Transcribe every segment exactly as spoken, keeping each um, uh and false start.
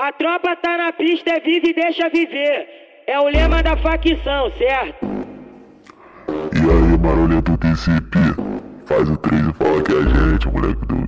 A tropa tá na pista, é vive e deixa viver. É o lema da facção, certo? E aí, Marolento T C P, faz o três e fala que é a gente, moleque doido.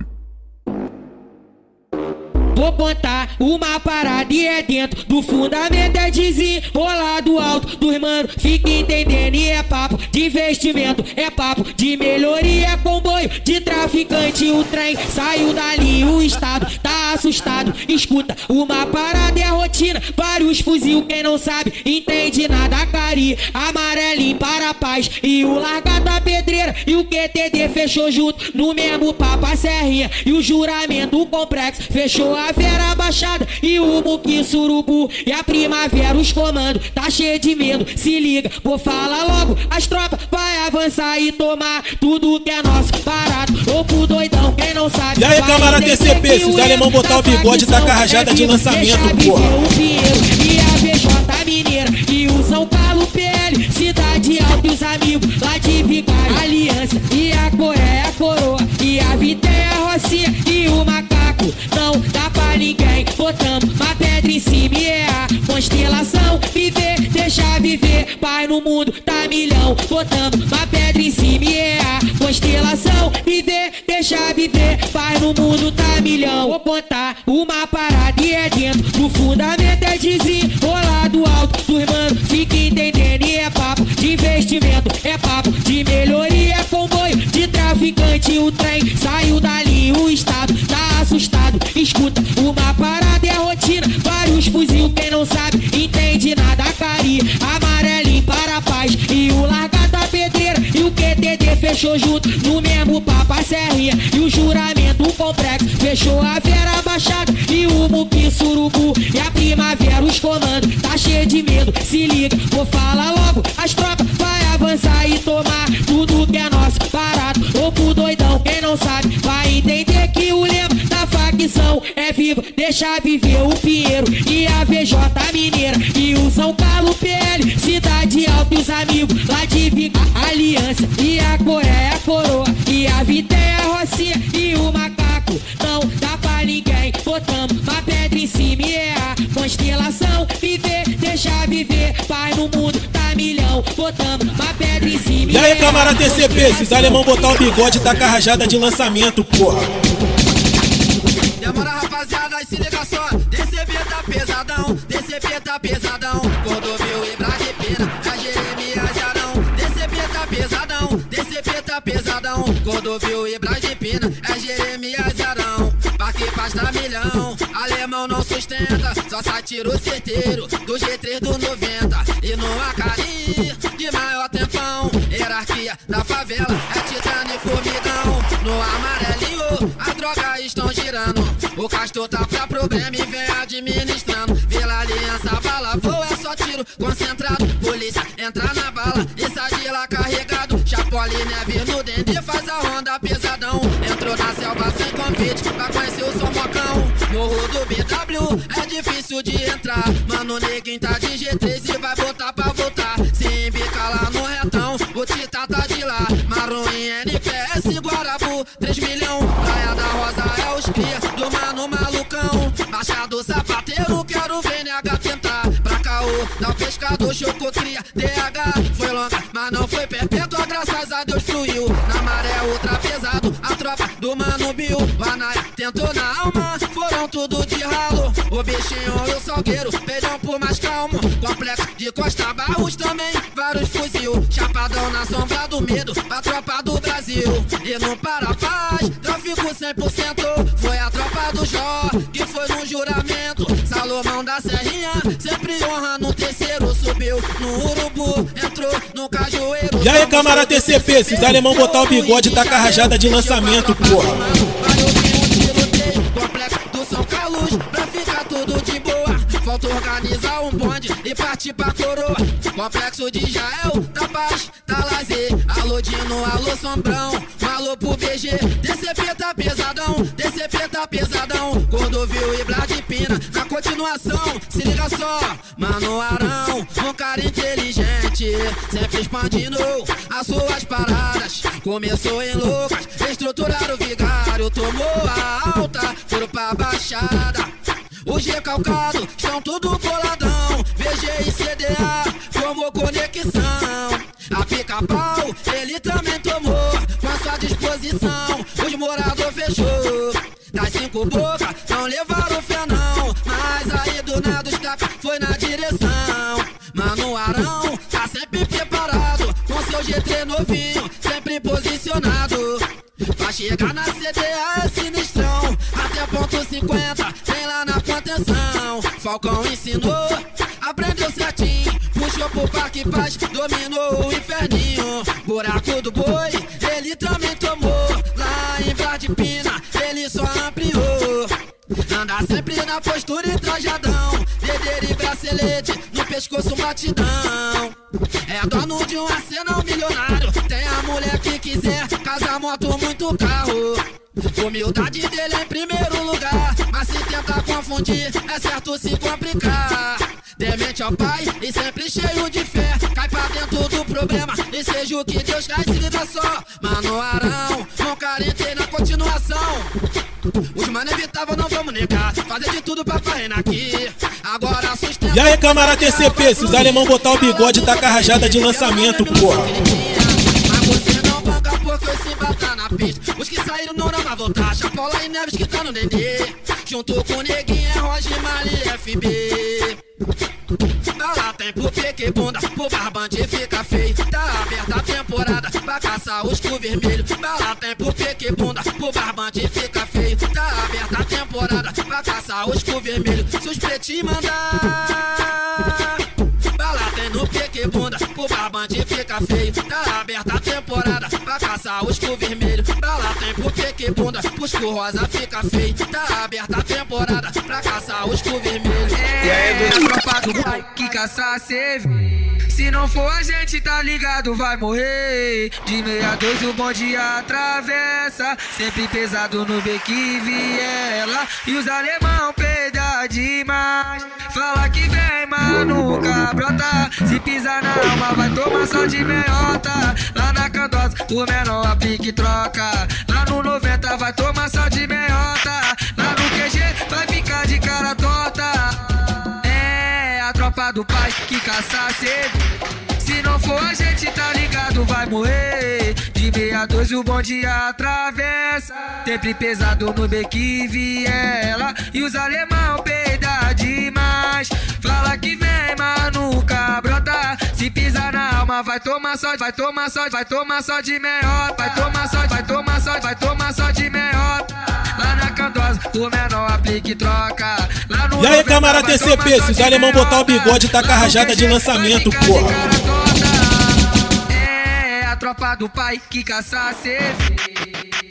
Vou contar uma parada e é dentro do fundamento, é desenrolar do alto dos mano, fica entendendo, e é papo de investimento, é papo de melhoria, é comboio de traficante, o trem saiu dali, o estado tá assustado, escuta, uma parada é rotina, vários fuzil, quem não sabe entende nada, cari, amarelinho para a paz, e o larga da pedreira, e o Q T D fechou junto, no mesmo papo a serrinha, e o juramento, o complexo, fechou a Vera Baixada e o Muqui Surubu e a primavera, os comandos, tá cheio de medo, se liga, vou falar logo, as tropas vai avançar e tomar tudo que é nosso, parado, ou pro doidão, quem não sabe. E aí, camarada T C P, se os alemão botar o bigode, tá com a rajada de lançamento, porra. O Pinheiro e a V J Mineira e o São Paulo P L, Cidade Alta e os amigos lá de Vigário, Aliança e a Coreia, a Coroa e a Viteia, a Rocinha e o Macaco, não dá pra ninguém, botamos uma pedra em cima e é a constelação, viver, deixa viver, pai no mundo tá milhão, botamos uma pedra em cima e é a constelação, viver, deixa viver, pai no mundo tá milhão, vou contar uma parada e é dentro do fundamento, é desenrolar do alto dos mano, fica entendendo, e é papo de investimento, é papo de melhoria, é comboio de traficante, o trem saiu dali, o estado tá assustado, escuta, uma parada é rotina, vários fuzil, quem não sabe entende nada, cari, amarelinho para a paz, e o larga da pedreira, e o Q T D fechou junto, no mesmo papo a serrinha, e o juramento, o complexo, fechou a Vera Baixada, e o Muqui Surubu, e a primavera, os comandos, tá cheio de medo, se liga, vou falar logo, as tropas vai avançar e tomar tudo que é nosso, parado, ou pro doidão, quem não sabe, vai entender que o lema da facção é vivo, deixa viver o Pinheiro e a V J Mineira e o São Paulo P L, Cidade Alta e os amigos lá de Vigário, Aliança e a Coreia, a Coroa e a Viteia, a Rocinha e o Macaco, não dá pra ninguém, botamos uma pedra em cima e é a constelação, viver, deixa viver, pai no mundo tá milhão, botamos uma pedra em cima. E aí, camarada T C P, se os alemão botar o bigode, tá com a rajada de lançamento, porra. Demora, rapaziada, se liga só, D C P tá pesadão, D C P tá pesadão, Cordovil e Bradipina, a Jeremias Arão, D C P tá pesadão, D C P tá pesadão, Cordovil e Bradipina, é Jeremias Arão, Parque Pasta milhão, alemão não sustenta, só sai tiro certeiro, do G três do noventa, e no Acari, de maior tempão, hierarquia da favela, é titânio e formigão, no amarelinho, as drogas estão girando, o Castor tá pra problema e vem administrando, Vila Aliança, bala, voa, é só tiro concentrado, polícia entra na bala, e sai de lá carregado, Chapoli, neve no dente, faz a ronda pesadão, entrou na selva sem convite, pra conhecer o som mocão, morro do B W, é difícil de entrar, mano, neguinho tá de G três e vai botar pra voltar, se embica lá no retão, o Tita tá de lá, Marrom em N P S, Guarabu, três milhão, Praia da Rosa é os cria, do mano malucão, Baixa do Sapateiro, quero ver N H tentar, pra caô, dá o pescador, chocou, cria, D H, foi longa, mas não foi perpétua, graças a Deus fluiu, na maré ultra pesado, a tropa do mano Bill, Vanaia tentou na alma, foram tudo de ralo, o bichinho e o salgueiro, peidam por mais calmo, complexo de Costa Barros também, vários fuzil, chapadão na sombra do medo, a tropa do Brasil, e no Parapaz, tráfico cem por cento, foi a tropa do Jó, que foi no juramento, Salomão da Serrinha, sempre honra no terceiro, subiu no Urubu, entrou no Cajueiro. E aí, camarada T C P, se os alemão botar o bigode, tá com a rajada de lançamento, porra. Complexo do São Carlos, pra ficar tudo de boa, falta organizar um bonde e partir pra coroa, complexo de Jael, da Paz, tá lazer, alô Dino, alô Sombrão, alô pro B G, D C P tá pesadão, D C P tá pesadão, Cordovil e Bladipina, na continuação, se liga só, Mano Arão, um cara inteligente, sempre expandindo as suas paradas, começou em Lucas, estruturaram o vigário, tomou a alta, foram pra Baixada, o Os recalcados estão tudo boladão. V G e C D A formou conexão. A pica-pau ele também tomou com a sua disposição. Os morador fechou. Das cinco bocas não levaram fé não. Mas aí do nada os taca foi na direção. Mano Arão tá sempre preparado com seu G três novinho, sempre posicionado. Pra chegar na C D A é sinistrão. Até ponto cinquenta tem lá na contenção. Falcão ensinou, aprendeu certinho. Puxou pro Parque Paz, dominou o inferninho. Buraco do boi, ele também tomou. Lá em Brás de Pina, ele só ampliou. Anda sempre na postura e trajadão. Dedeira e bracelete, no pescoço batidão. É dono de um arsenal milionário. Tem a mulher que quiser, casa, moto, muito carro. Humildade dele é em primeiro lugar. Mas se tentar confundir, é certo se complicar. Demente ao pai e sempre cheio de fé. Cai pra dentro do problema e seja o que Deus quer, se liga só. Mano Arão, nunca entrei na continuação. Os mano evitavam, não vamos negar. Fazer de tudo pra reinar aqui. Agora sustenta. E aí, camarada T C P, se os alemão botar o bigode, tá com a rajada de lançamento, porra. Mas você não banca porque esse tá na pista. Os que saíram não dá pra voltar. Chapola e Neves que tá no D D. Junto com o Neguinho é Roger Mali F B. Bala tem pro pique bunda, pro barbante fica feio. Tá aberta a temporada pra caçar os cu vermelho. Bala tem pro pique bunda, pro barbante fica feio. Tá aberta a temporada pra caçar os cu vermelho. Se os pretinhos mandar, bala tem no pique bunda, pro barbante fica feio. Tá aberta a temporada pra caçar os cu vermelho. Bala tem pro pique bunda, pros cu rosa fica feio. Tá aberta a temporada pra caçar os cu vermelho. E aí, do tropa do pai que caçar cê vê. Se não for a gente, tá ligado, vai morrer. De meia dois o bonde atravessa. Sempre pesado no beco e viela. E os alemão peida demais. Fala que vem, mas nunca brota. Se pisar na alma, vai tomar só de meiota. Lá na Candosa, o menor aplica e troca. Lá no noventa, vai tomar só de meiota. Lá no Q G, vai ficar de cara torta. A tropa do pai que caça cedo. Se não for a gente, tá ligado, vai morrer. De meia dois o bonde atravessa. Sempre pesado no beco e viela. E os alemão peida demais. Fala que vem, mas nunca brota. Se pisar na alma, vai tomar só, vai tomar só, vai tomar só de meiota. Vai tomar só, vai tomar só, vai tomar só de meiota. Lá na Candosa, o menor aplica e troca. Lá no e aí, camarada T C P, se os alemão botar o bigode, tá com a rajada de lançamento, porra. É a tropa do pai que caça cê vê.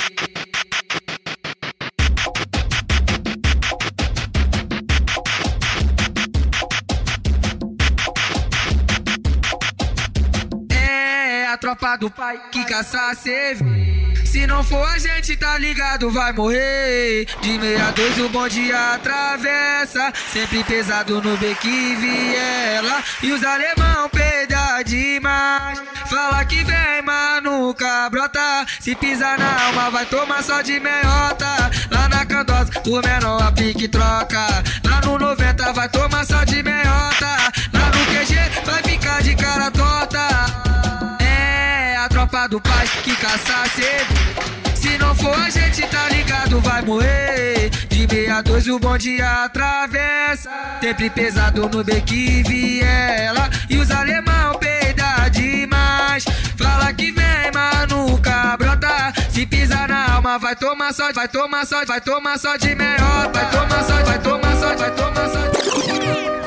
É a tropa do pai que caça cê vê. Se não for a gente, tá ligado, vai morrer. De meia dois o bonde atravessa. Sempre pesado no beco e viela. E os alemão peida demais. Fala que vem, mas nunca brota. Se pisar na alma, vai tomar só de meiota. Lá na Candosa, o menor aplica e troca. Lá no noventa, vai tomar só de meiota. Lá no Q G, vai ficar de cara torta. A tropa do pai que caça cedo. Se não for a gente, tá ligado, vai morrer. De meia dois o bonde atravessa. Sempre pesado no beco e viela. E os alemão peida demais. Fala que vem, mas nunca brota. Se pisar na alma, vai tomar só, vai tomar só, vai tomar só de meiota. Vai tomar só, vai tomar só, vai tomar só de...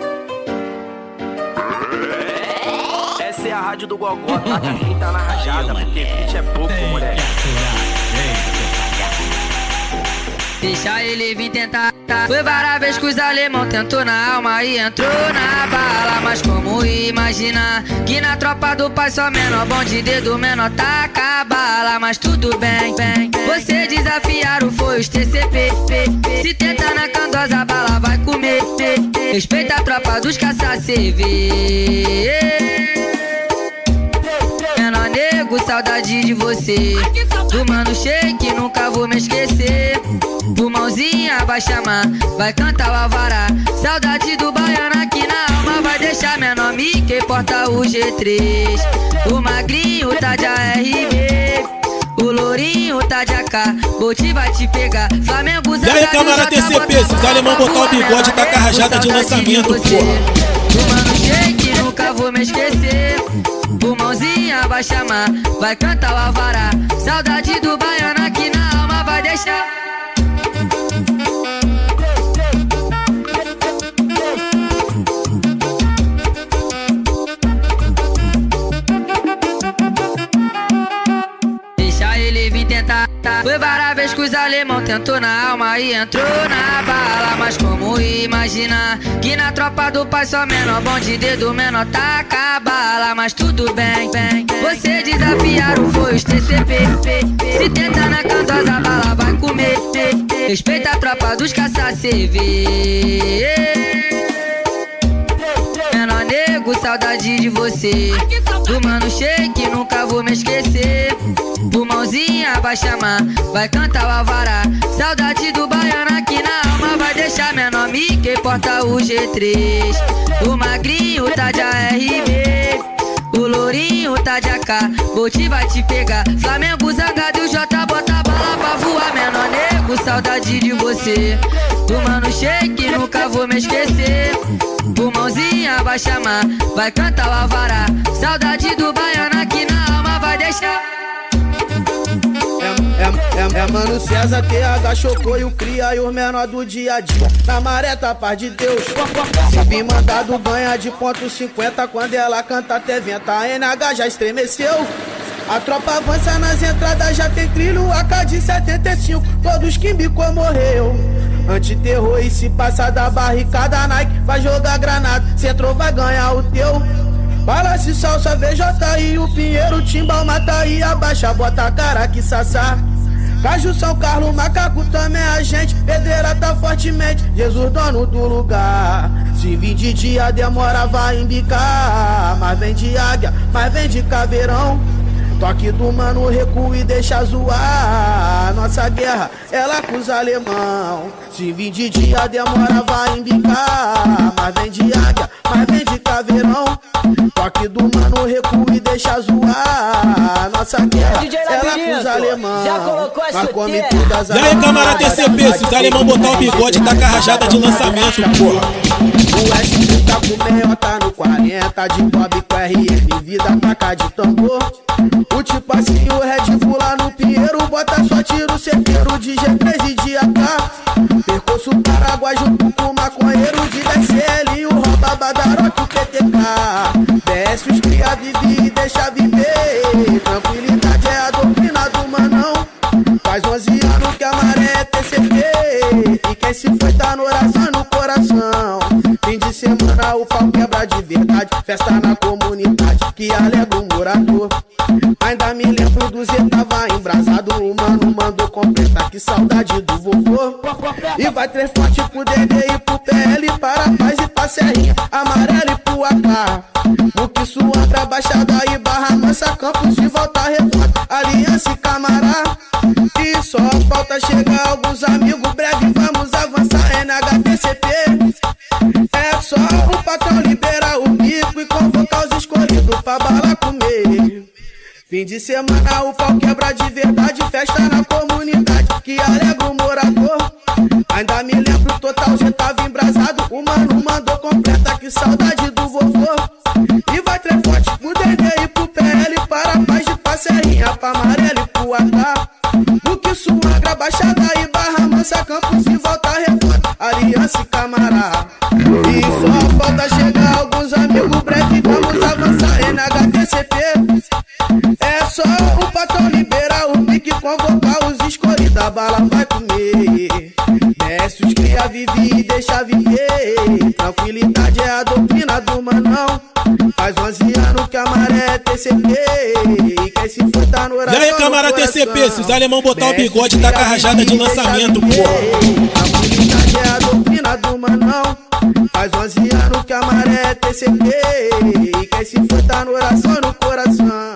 Essa é a rádio do Gogó, tá? Quem tá na rajada, porque beat é pouco, moleque. Deixa ele vir tentar. Foi várias vezes que os alemão tentou na alma e entrou na bala. Mas como imaginar que na tropa do pai só menor bonde, dedo menor taca a bala. Mas tudo bem, bem. Você desafiaram foi os T C P. Se tentar na Candosa, a bala vai comer. Respeita a tropa dos caça-C V. Menor nego, sal saudade de você. Do mano shake, nunca vou me esquecer. Do mãozinha vai chamar, vai cantar o alvará. Saudade do baiano aqui na alma, vai deixar meu nome que porta o G três. O magrinho tá de A R B, o lourinho tá de A K, Bolt vai te pegar. Flamengo E aí, camarada T C P, se os alemão botar o bigode, tá com a rajada de lançamento, porra. O mano shake, nunca vou me esquecer. O mãozinha vai chamar, vai cantar o alvará. Saudade do baiano aqui na alma, vai deixar. Deixa ele vir tentar. Foi várias vezes que os alemão tentou na alma e entrou na bala. Mas como imaginar que na tropa do pai só menor bom de dedo menor taca a bala. Mas tudo bem, bem, você desafiaram foi os T C P. Se tenta na cantosa a bala vai comer. Respeita a tropa dos caça-C V. Menor nego, saudade de você. Do mano shake, nunca vou me esquecer. O mãozinha vai chamar, vai cantar o alvará. Saudade do baiano aqui na alma, vai deixar meu nome que porta o G três. O magrinho tá de A R B, o lourinho tá de A K, Bolt vai te pegar. Flamengo zangado e o J bota a bala pra voar. Menor nego, saudade de você. Do mano shake, nunca vou me esquecer. O mãozinha vai chamar, vai cantar o alvará. Saudade do baiano aqui na alma, vai deixar. É, é, é mano César, T H, Chocou e o Cria e os menor do dia a dia. Na maré tá paz de Deus. Se bem mandado ganha de ponto cinquenta. Quando ela canta até venta, a N H já estremeceu. A tropa avança nas entradas, já tem trilho A K de setenta e cinco. Todos que embicou morreu. Antiterror e se passa da barricada, Nike vai jogar granada, Centro vai ganhar o teu. Balança salsa, V J e o Pinheiro, Timbal mata e abaixa, bota a cara que sassá. Caju, São Carlos, Macaco também a gente, pedreira tá fortemente, Jesus dono do lugar. Se vir de dia demora vai embicar, mas vem de águia, mas vem de caveirão. Toque do mano, recua e deixa zoar. Nossa guerra, ela com os alemão. Se vir de dia demora vai embicar, mas vem de águia, mas vem de caveirão. Toque do mano, recua e deixa zoar. Nossa guerra, ela com os alemão. Mas come todas as. E aí, camarada T C P, se os alemão botar o bigode, tá com a rajada de lançamento, porra. O S P tá com meiota no quarenta, de Bob com R M, vida pra cá de tambor. O tipo assim, o Red Bull lá no Pinheiro, bota só tiro certeiro de G três e de A K. Percurso Paraguai junto com o maconheiro de D C L e o rouba Badaroque, o P T K. Desce os cria, vive e deixa viver. Tranquilidade é a doutrina do manão. Faz onze anos que a maré é T C P, e quem se foi tá no oração no coração. Fim de semana o pau quebra de verdade, festa na comunidade que alegra o morador. Ainda me lembro do Zé tava embrasado, o mano mandou completa, que saudade do vovô. E vai três forte pro D D e pro P L, para a paz e pra Serrinha, amarelo e pro A K. O que Suandra, Baixada e Barra Mansa, Campos de Volta Redonda, Aliança e Camará. E só falta chegar alguns amigos, breve vamos avançar, N H T C P. É só o patrão liberar o bico e convocar os escolhidos pra bala comer. Fim de semana o pau quebra de verdade, festa na comunidade que alegra o morador. Ainda me lembro total, já tava embrasado, o mano mandou completa, que saudade do vovô. E vai três forte pro D D e pro P L, para a paz de Passerrinha, pra amarelo e pro A K. O que Suandra, Baixada e Barra Mansa, Campos e Volta Redonda, Aliança e Camará. E só falta chegar alguns amigos, breve vamos avançar, N H T C P. É só o patrão liberar o pique, convocar os escolhidos, a bala vai comer. Desce os cria, vive e deixa viver. Tranquilidade é a doutrina do manão. Faz onze anos que a maré é T C P, e quem se for tá no oração. E aí, camarada T C P, se os alemão botar o bigode, tá com a rajada de lançamento, porra. Tranquilidade é a doutrina do manão. Faz onze anos que a maré é T C P, e quem se for tá no oração no coração.